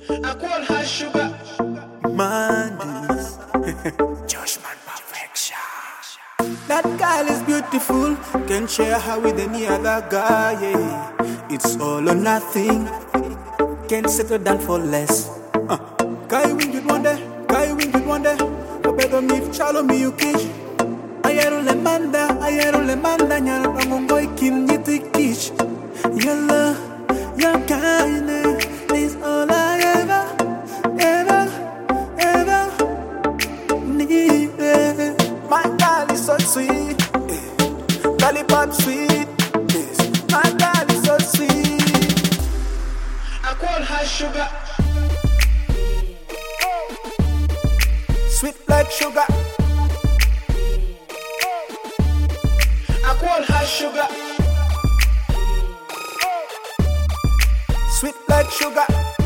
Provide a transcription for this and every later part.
I call her sugar. Mandis. Judgment perfection. That girl is beautiful. Can't share her with any other guy. Yeah. It's all or nothing. Can't settle down for less. Kai winged one day. Kai winged one day. Obedo mi chalo mi yukish. Ayero le manda. Nyaro pangongoy kim niti kish. Your love, your kindness is all I ever needed. My girl is so sweet, lollipop sweet. My girl is so sweet. I call her sugar. Sweet like sugar. I call her sugar. Sweet like sugar.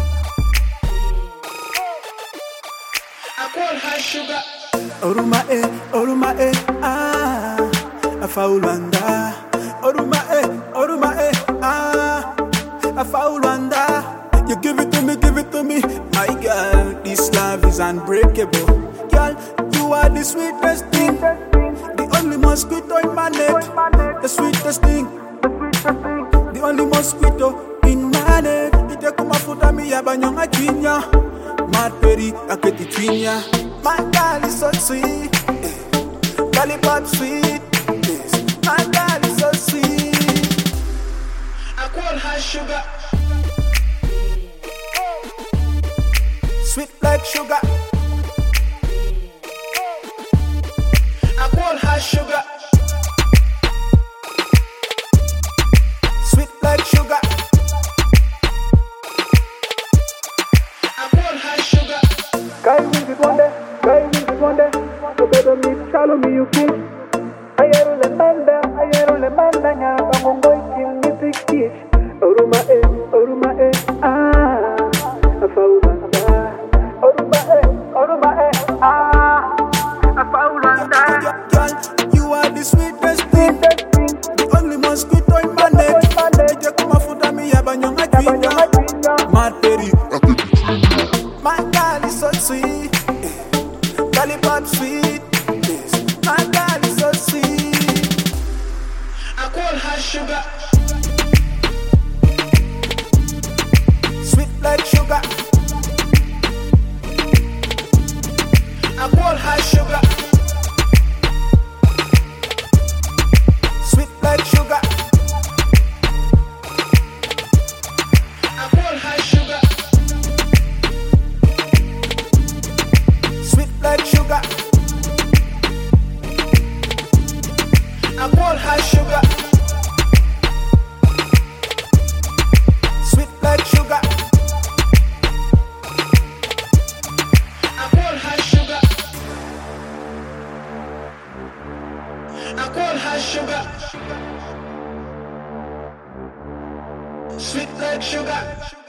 I call her sugar. Oruma afaulanda. Oruma afaulanda. You give it to me, my girl. This love is unbreakable, girl. You are the sweetest thing, the only mosquito in my net, the sweetest thing, the only mosquito in my net. Ite kumafuta mi yabanyonga kinya, matperi aketi twinya. My girl is so sweet, lollipop sweet. My girl is so sweet. I call her sugar. Sweet like sugar. I call her sugar. Sweet like sugar. I call her sugar. Kai winged one day. Obedo mi chalo mi yukish. Ayero le manda, nyaro pangongoy kim niti kish. Oruma afaulanda. Oruma afaulanda. Girl, you are the sweetest thing, the only mosquito in my net. Ite kumafuta mi yabanyonga kinya, matperi. My girl is so sweet, lollipop sweet. My girl is so sweet. I call her sugar. Sweet like sugar. I call her sugar. Sweet like sugar. I call her sugar. Sweet like sugar. I call her sugar. Sweet like sugar. I call her sugar. I call her sugar. Sweet like sugar.